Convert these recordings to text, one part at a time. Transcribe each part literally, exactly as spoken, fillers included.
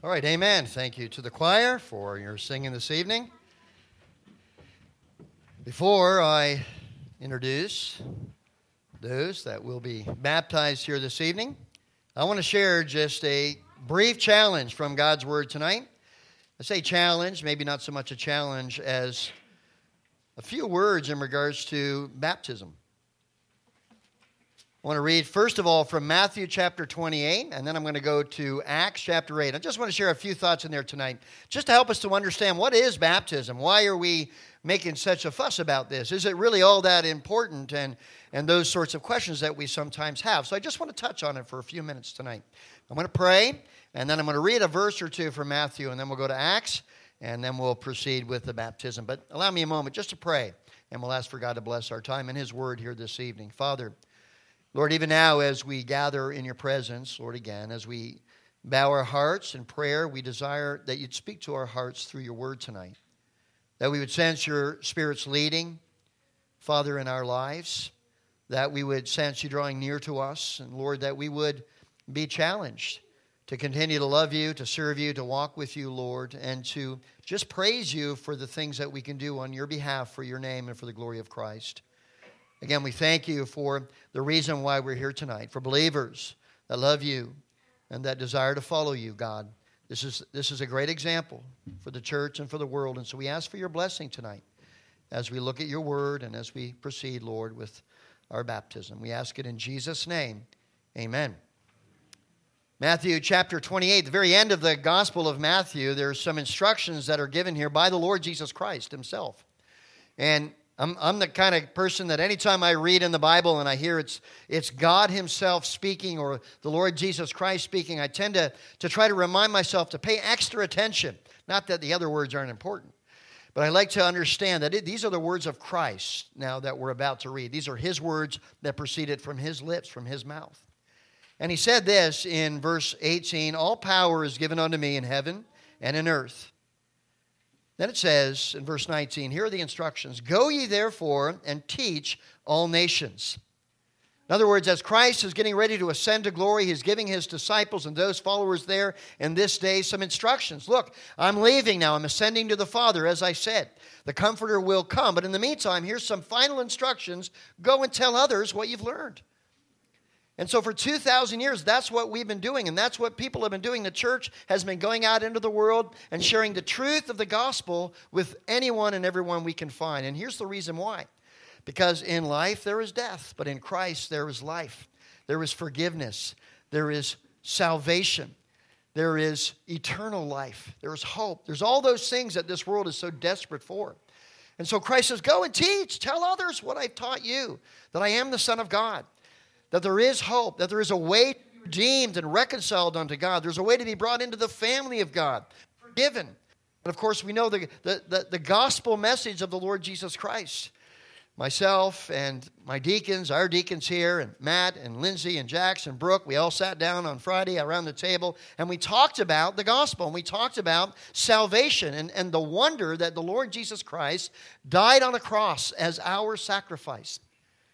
All right, amen. Thank you to the choir for your singing this evening. Before I introduce those that will be baptized here this evening, I want to share just a brief challenge from God's Word tonight. I say challenge, maybe not so much a challenge as a few words in regards to baptism. I want to read, first of all, from Matthew chapter twenty-eight, and then I'm going to go to Acts chapter eight. I just want to share a few thoughts in there tonight, just to help us to understand what is baptism. Why are we making such a fuss about this? Is it really all that important? And, and those sorts of questions that we sometimes have. So I just want to touch on it for a few minutes tonight. I'm going to pray, and then I'm going to read a verse or two from Matthew, and then we'll go to Acts, and then we'll proceed with the baptism. But allow me a moment just to pray, and we'll ask for God to bless our time in His Word here this evening. Father, Lord, even now as we gather in your presence, Lord, again, as we bow our hearts in prayer, we desire that you'd speak to our hearts through your word tonight, that we would sense your Spirit's leading, Father, in our lives, that we would sense you drawing near to us, and Lord, that we would be challenged to continue to love you, to serve you, to walk with you, Lord, and to just praise you for the things that we can do on your behalf for your name and for the glory of Christ. Again, we thank you for the reason why we're here tonight, for believers that love you and that desire to follow you, God. This is, this is a great example for the church and for the world, and so we ask for your blessing tonight as we look at your word and as we proceed, Lord, with our baptism. We ask it in Jesus' name. Amen. Matthew chapter twenty-eight, the very end of the Gospel of Matthew, there's some instructions that are given here by the Lord Jesus Christ himself. And I'm, I'm the kind of person that anytime I read in the Bible and I hear it's it's God himself speaking or the Lord Jesus Christ speaking, I tend to, to try to remind myself to pay extra attention. Not that the other words aren't important, but I like to understand that it, these are the words of Christ now that we're about to read. These are his words that proceeded from his lips, from his mouth. And he said this in verse eighteen, "All power is given unto me in heaven and in earth." Then it says in verse nineteen, here are the instructions. "Go ye therefore and teach all nations." In other words, as Christ is getting ready to ascend to glory, he's giving his disciples and those followers there in this day some instructions. Look, I'm leaving now. I'm ascending to the Father, as I said. The Comforter will come. But in the meantime, here's some final instructions. Go and tell others what you've learned. And so for two thousand years, that's what we've been doing, and that's what people have been doing. The church has been going out into the world and sharing the truth of the gospel with anyone and everyone we can find. And here's the reason why. Because in life there is death, but in Christ there is life. There is forgiveness. There is salvation. There is eternal life. There is hope. There's all those things that this world is so desperate for. And so Christ says, go and teach. Tell others what I've taught you, that I am the Son of God. That there is hope, that there is a way to be redeemed and reconciled unto God. There's a way to be brought into the family of God, forgiven. But of course, we know the, the, the, the gospel message of the Lord Jesus Christ. Myself and my deacons, our deacons here, and Matt and Lindsay and Jax and Brooke, we all sat down on Friday around the table, and we talked about the gospel, and we talked about salvation and, and the wonder that the Lord Jesus Christ died on a cross as our sacrifice.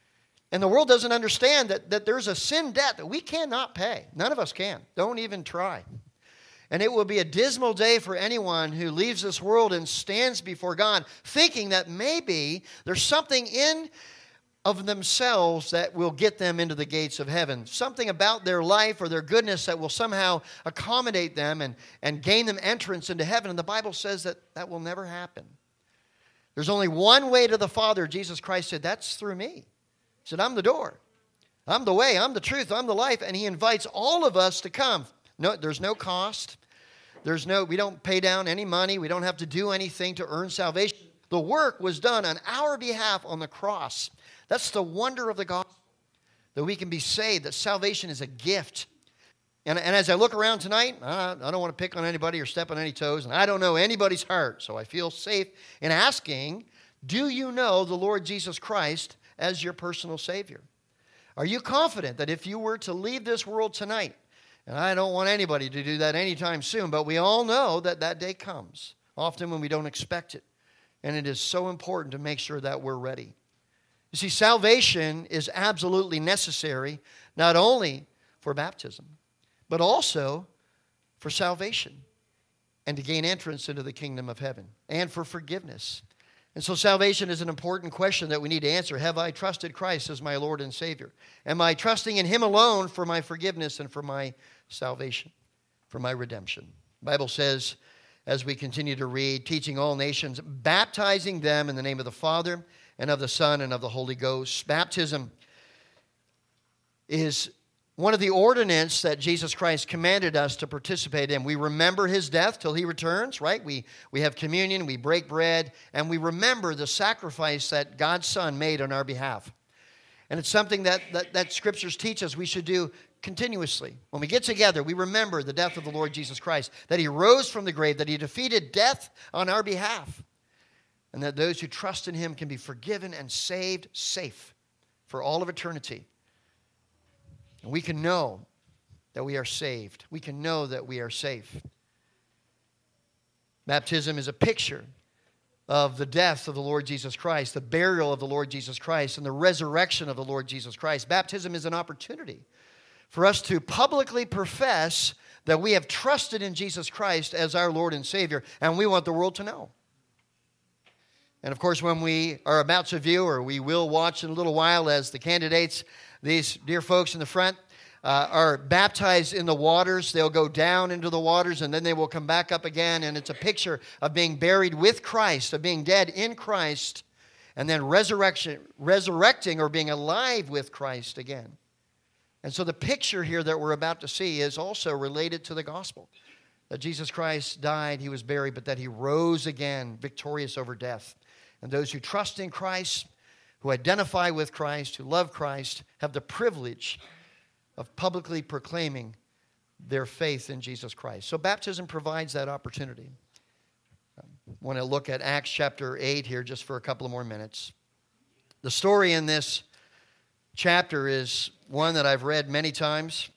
And the world doesn't understand that, that there's a sin debt that we cannot pay. None of us can. Don't even try. And it will be a dismal day for anyone who leaves this world and stands before God thinking that maybe there's something in of themselves that will get them into the gates of heaven. Something about their life or their goodness that will somehow accommodate them and, and gain them entrance into heaven. And the Bible says that that will never happen. There's only one way to the Father. Jesus Christ said, that's through me. He said, I'm the door. I'm the way. I'm the truth. I'm the life. And he invites all of us to come. No, there's no cost. There's no, we don't pay down any money. We don't have to do anything to earn salvation. The work was done on our behalf on the cross. That's the wonder of the gospel, that we can be saved, that salvation is a gift. And, and as I look around tonight, I, I don't want to pick on anybody or step on any toes, and I don't know anybody's heart, so I feel safe in asking, do you know the Lord Jesus Christ as your personal Savior? Are you confident that if you were to leave this world tonight, and I don't want anybody to do that anytime soon, but we all know that that day comes, often when we don't expect it. And it is so important to make sure that we're ready. You see, salvation is absolutely necessary, not only for baptism, but also for salvation. and to gain entrance into the kingdom of heaven, and for forgiveness. And so salvation is an important question that we need to answer. Have I trusted Christ as my Lord and Savior? Am I trusting in Him alone for my forgiveness and for my salvation, for my redemption? The Bible says, as we continue to read, teaching all nations, baptizing them in the name of the Father and of the Son and of the Holy Ghost. Baptism is one of the ordinances that Jesus Christ commanded us to participate in. We remember His death till He returns, right? We, we have communion, we break bread, and we remember the sacrifice that God's Son made on our behalf. And it's something that, that, that Scriptures teach us we should do continuously. When we get together, we remember the death of the Lord Jesus Christ, that He rose from the grave, that He defeated death on our behalf, and that those who trust in Him can be forgiven and saved safe for all of eternity. And we can know that we are saved. We can know that we are safe. Baptism is a picture of the death of the Lord Jesus Christ, the burial of the Lord Jesus Christ, and the resurrection of the Lord Jesus Christ. Baptism is an opportunity for us to publicly profess that we have trusted in Jesus Christ as our Lord and Savior, and we want the world to know. And of course, when we are about to view, or we will watch in a little while as the candidates, these dear folks in the front, uh, are baptized in the waters. They'll go down into the waters, and then they will come back up again. And it's a picture of being buried with Christ, of being dead in Christ, and then resurrection, resurrecting or being alive with Christ again. And so the picture here that we're about to see is also related to the gospel. That Jesus Christ died, He was buried, but that He rose again, victorious over death. And those who trust in Christ, who identify with Christ, who love Christ, have the privilege of publicly proclaiming their faith in Jesus Christ. So baptism provides that opportunity. I want to look at Acts chapter eight here just for a couple of more minutes. The story in this chapter is one that I've read many times.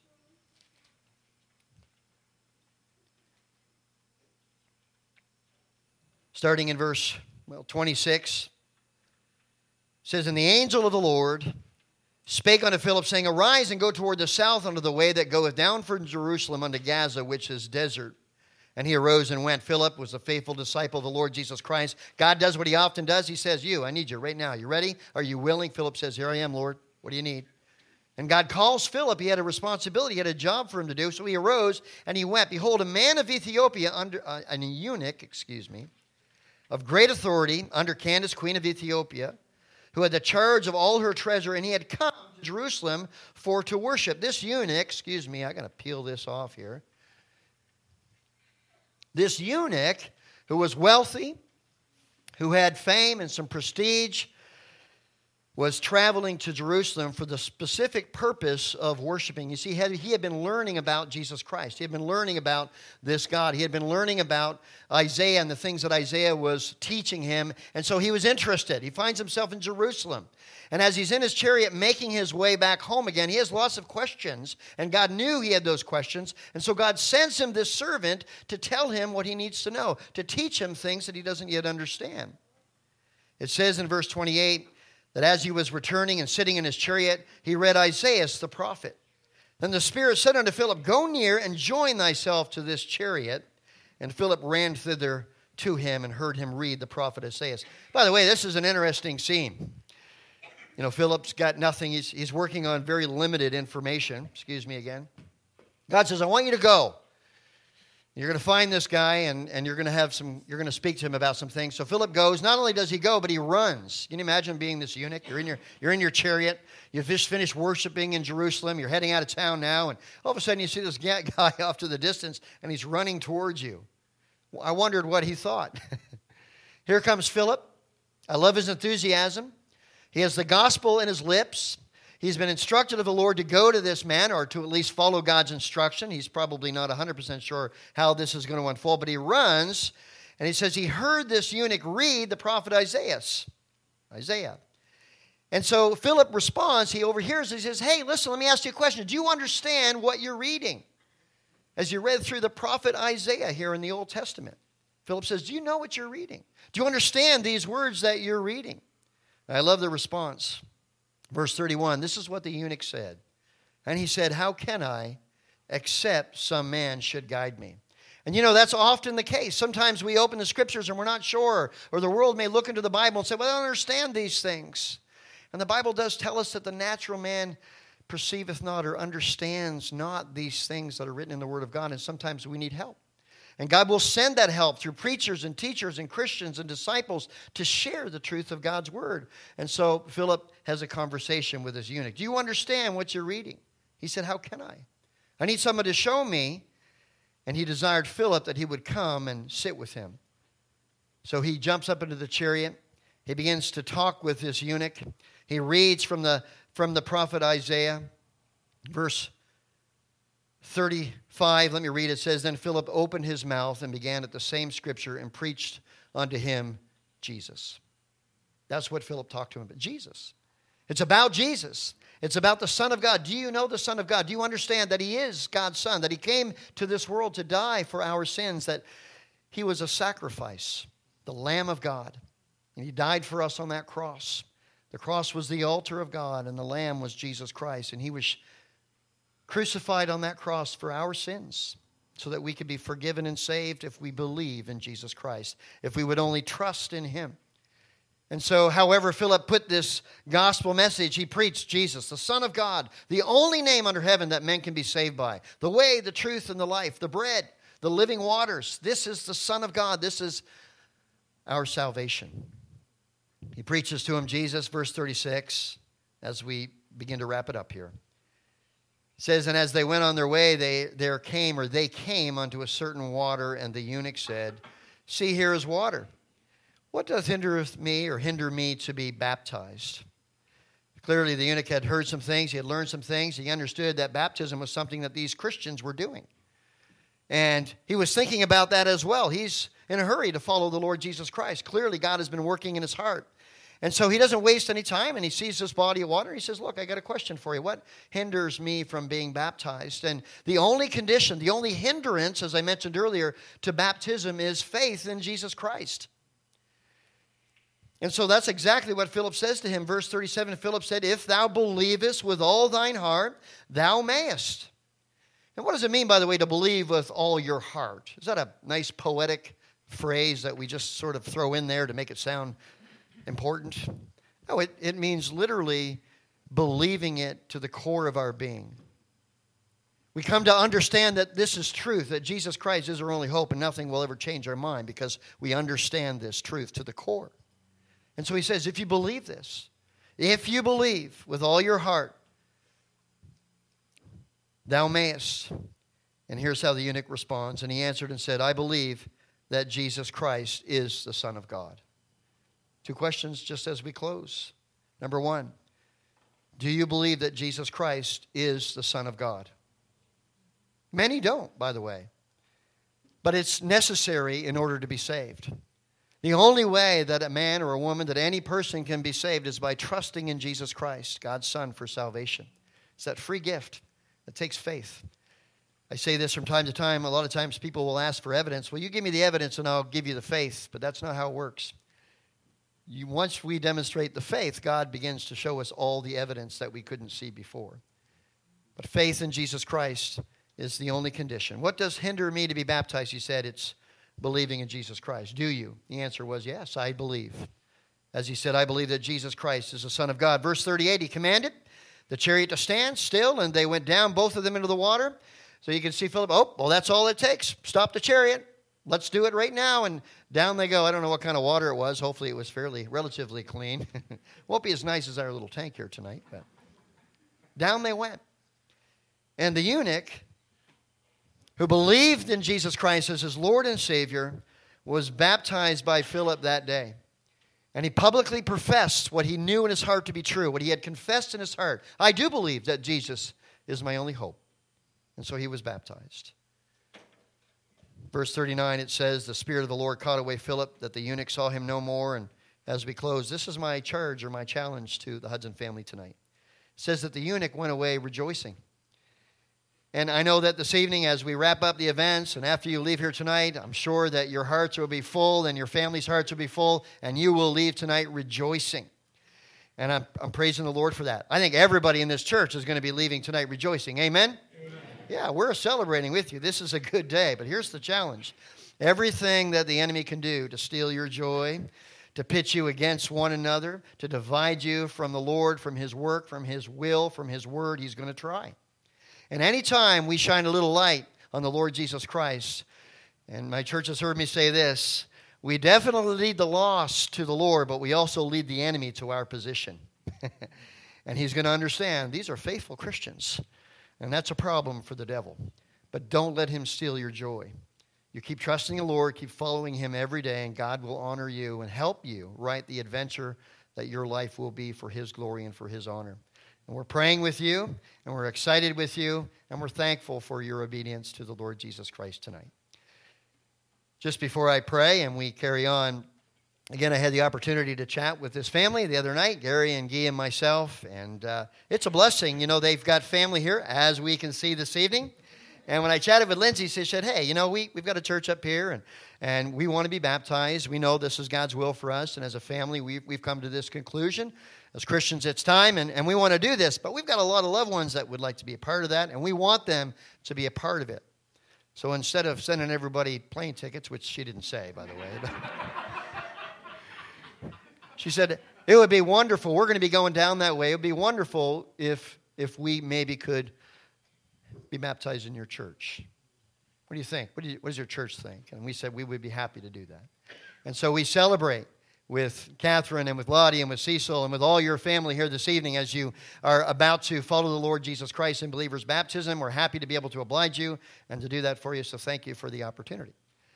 Starting in verse well, twenty-six, it says, And the angel of the Lord spake unto Philip, saying, Arise and go toward the south unto the way that goeth down from Jerusalem unto Gaza, which is desert. And he arose and went. Philip was a faithful disciple of the Lord Jesus Christ. God does what He often does. He says, You, I need you right now. You ready? Are you willing? Philip says, Here I am, Lord. What do you need? And God calls Philip. He had a responsibility. He had a job for him to do. So he arose and he went. Behold, a man of Ethiopia, under uh, an eunuch, excuse me, of great authority under Candace, queen of Ethiopia, who had the charge of all her treasure, and he had come to Jerusalem for to worship. This eunuch, excuse me, I got to peel this off here. This eunuch, who was wealthy, who had fame and some prestige, was traveling to Jerusalem for the specific purpose of worshiping. You see, he had, he had been learning about Jesus Christ. He had been learning about this God. He had been learning about Isaiah and the things that Isaiah was teaching him. And so he was interested. He finds himself in Jerusalem. And as he's in his chariot making his way back home again, he has lots of questions. And God knew he had those questions. And so God sends him this servant to tell him what he needs to know, to teach him things that he doesn't yet understand. It says in verse twenty-eight, that as he was returning and sitting in his chariot, he read Isaiah the prophet. Then the Spirit said unto Philip, Go near and join thyself to this chariot. And Philip ran thither to him and heard him read the prophet Isaiah. By the way, this is an interesting scene. You know, Philip's got nothing. He's, he's working on very limited information. Excuse me again. God says, I want you to go. You're going to find this guy, and, and you're going to have some. You're going to speak to him about some things. So Philip goes. Not only does he go, but he runs. Can you imagine being this eunuch? You're in your you're in your chariot. You've just finished worshiping in Jerusalem. You're heading out of town now, and all of a sudden you see this guy off to the distance, and he's running towards you. I wondered what he thought. Here comes Philip. I love his enthusiasm. He has the gospel in his lips. He's been instructed of the Lord to go to this man, or to at least follow God's instruction. He's probably not one hundred percent sure how this is going to unfold, but he runs, and he says he heard this eunuch read the prophet Isaiah. Isaiah. And so Philip responds, he overhears, he says, Hey, listen, let me ask you a question. Do you understand what you're reading? As you read through the prophet Isaiah here in the Old Testament. Philip says, do you know what you're reading? Do you understand these words that you're reading? And I love the response. Verse thirty-one, this is what the eunuch said. And he said, How can I, except some man should guide me? And you know, that's often the case. Sometimes we open the Scriptures and we're not sure, or the world may look into the Bible and say, well, I don't understand these things. And the Bible does tell us that the natural man perceiveth not or understands not these things that are written in the Word of God, and sometimes we need help. And God will send that help through preachers and teachers and Christians and disciples to share the truth of God's Word. And so Philip has a conversation with his eunuch. Do you understand what you're reading? He said, how can I? I need someone to show me. And he desired Philip that he would come and sit with him. So he jumps up into the chariot. He begins to talk with this eunuch. He reads from the, from the prophet Isaiah, verse thirty-five. Let me read. It says, then Philip opened his mouth and began at the same scripture and preached unto him Jesus. That's what Philip talked to him about, Jesus. It's about Jesus. It's about the Son of God. Do you know the Son of God? Do you understand that He is God's Son, that He came to this world to die for our sins, that He was a sacrifice, the Lamb of God, and He died for us on that cross. The cross was the altar of God, and the Lamb was Jesus Christ, and He was crucified on that cross for our sins so that we could be forgiven and saved if we believe in Jesus Christ, if we would only trust in Him. And so, however Philip put this gospel message, he preached Jesus, the Son of God, the only name under heaven that men can be saved by. The way, the truth, and the life, the bread, the living waters. This is the Son of God. This is our salvation. He preaches to him Jesus, verse thirty-six, as we begin to wrap it up here. It says, and as they went on their way, they there came, or they came unto a certain water, and the eunuch said, see, here is water. What doth hinder me or hinder me to be baptized? Clearly, the eunuch had heard some things. He had learned some things. He understood that baptism was something that these Christians were doing. And he was thinking about that as well. He's in a hurry to follow the Lord Jesus Christ. Clearly, God has been working in his heart. And so he doesn't waste any time, and he sees this body of water. He says, look, I got a question for you. What hinders me from being baptized? And the only condition, the only hindrance, as I mentioned earlier, to baptism is faith in Jesus Christ. And so that's exactly what Philip says to him. Verse thirty-seven, Philip said, if thou believest with all thine heart, thou mayest. And what does it mean, by the way, to believe with all your heart? Is that a nice poetic phrase that we just sort of throw in there to make it sound important? No, it, it means literally believing it to the core of our being. We come to understand that this is truth, that Jesus Christ is our only hope, and nothing will ever change our mind because we understand this truth to the core. And so he says, if you believe this, if you believe with all your heart, thou mayest. And here's how the eunuch responds. And he answered and said, I believe that Jesus Christ is the Son of God. Two questions just as we close. Number one, do you believe that Jesus Christ is the Son of God? Many don't, by the way. But it's necessary in order to be saved. The only way that a man or a woman, that any person can be saved is by trusting in Jesus Christ, God's Son, for salvation. It's that free gift that takes faith. I say this from time to time. A lot of times people will ask for evidence. Well, you give me the evidence and I'll give you the faith. But that's not how it works. You, once we demonstrate the faith, God begins to show us all the evidence that we couldn't see before. But faith in Jesus Christ is the only condition. What does hinder me to be baptized? He said, it's believing in Jesus Christ. Do you? The answer was, yes, I believe. As he said, I believe that Jesus Christ is the Son of God. Verse thirty-eight, he commanded the chariot to stand still, and they went down, both of them, into the water. So you can see Philip, oh, well, that's all it takes. Stop the chariot. Let's do it right now. And down they go. I don't know what kind of water it was. Hopefully it was fairly, relatively clean. Won't be as nice as our little tank here tonight, but down they went. And the eunuch, who believed in Jesus Christ as his Lord and Savior, was baptized by Philip that day. And he publicly professed what he knew in his heart to be true, what he had confessed in his heart. I do believe that Jesus is my only hope. And so he was baptized. Verse thirty-nine, it says, the Spirit of the Lord caught away Philip, that the eunuch saw him no more. And as we close, this is my charge or my challenge to the Hudson family tonight. It says that the eunuch went away rejoicing. And I know that this evening, as we wrap up the events, and after you leave here tonight, I'm sure that your hearts will be full and your family's hearts will be full, and you will leave tonight rejoicing. And I'm, I'm praising the Lord for that. I think everybody in this church is going to be leaving tonight rejoicing. Amen? Amen. Yeah, we're celebrating with you. This is a good day, but here's the challenge. Everything that the enemy can do to steal your joy, to pit you against one another, to divide you from the Lord, from His work, from His will, from His word, he's going to try. And anytime we shine a little light on the Lord Jesus Christ, and my church has heard me say this, we definitely lead the lost to the Lord, but we also lead the enemy to our position. And he's going to understand these are faithful Christians, and that's a problem for the devil. But don't let him steal your joy. You keep trusting the Lord, keep following Him every day, and God will honor you and help you write the adventure that your life will be for His glory and for His honor. And we're praying with you, and we're excited with you, and we're thankful for your obedience to the Lord Jesus Christ tonight. Just before I pray and we carry on, again, I had the opportunity to chat with this family the other night, Gary and Guy and myself, and uh, it's a blessing. You know, they've got family here, as we can see this evening. And when I chatted with Lindsay, she said, hey, you know, we, we've got a church up here, and, and we want to be baptized. We know this is God's will for us, and as a family, we've, we've come to this conclusion. As Christians, it's time, and, and we want to do this, but we've got a lot of loved ones that would like to be a part of that, and we want them to be a part of it. So instead of sending everybody plane tickets, which she didn't say, by the way, but she said, it would be wonderful. We're going to be going down that way. It would be wonderful if if we maybe could be baptized in your church. What do you think? What, do you, what does your church think? And we said we would be happy to do that. And so we celebrate with Catherine and with Lottie and with Cecil and with all your family here this evening as you are about to follow the Lord Jesus Christ in believer's baptism. We're happy to be able to oblige you and to do that for you, so thank you for the opportunity.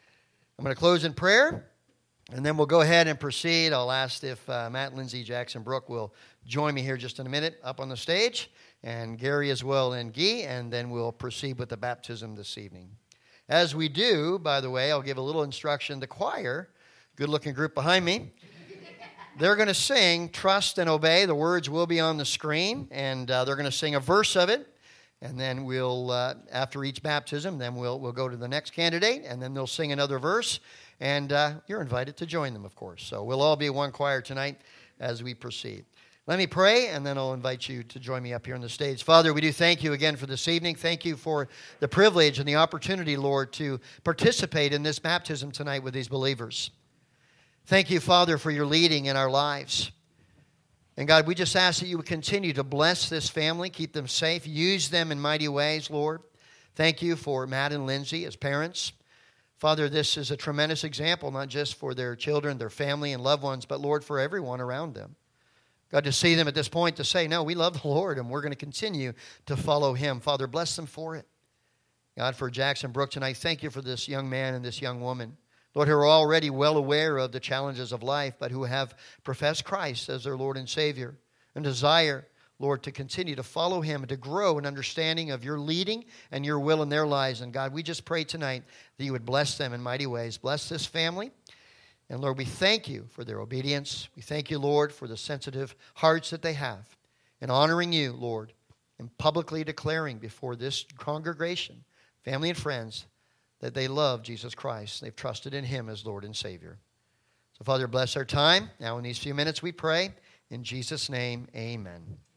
I'm going to close in prayer, and then we'll go ahead and proceed. I'll ask if uh, Matt, Lindsay, Jackson, Brooke will join me here just in a minute up on the stage, and Gary as well and Guy, and then we'll proceed with the baptism this evening. As we do, by the way, I'll give a little instruction. The choir, good-looking group behind me, they're going to sing Trust and Obey. The words will be on the screen, and uh, they're going to sing a verse of it, and then we'll, uh, after each baptism, then we'll, we'll go to the next candidate, and then they'll sing another verse, and uh, you're invited to join them, of course. So we'll all be one choir tonight as we proceed. Let me pray, and then I'll invite you to join me up here on the stage. Father, we do thank you again for this evening. Thank you for the privilege and the opportunity, Lord, to participate in this baptism tonight with these believers. Thank you, Father, for your leading in our lives. And God, we just ask that you would continue to bless this family, keep them safe, use them in mighty ways, Lord. Thank you for Matt and Lindsay as parents. Father, this is a tremendous example, not just for their children, their family, and loved ones, but, Lord, for everyone around them. God, to see them at this point to say, no, we love the Lord and we're going to continue to follow Him. Father, bless them for it. God, for Jackson Brooke tonight, thank you for this young man and this young woman. Lord, who are already well aware of the challenges of life, but who have professed Christ as their Lord and Savior and desire, Lord, to continue to follow Him and to grow in understanding of your leading and your will in their lives. And God, we just pray tonight that you would bless them in mighty ways. Bless this family. And Lord, we thank you for their obedience. We thank you, Lord, for the sensitive hearts that they have in honoring you, Lord, and publicly declaring before this congregation, family and friends, that they love Jesus Christ. They've trusted in Him as Lord and Savior. So, Father, bless our time. Now in these few minutes we pray. In Jesus' name, amen.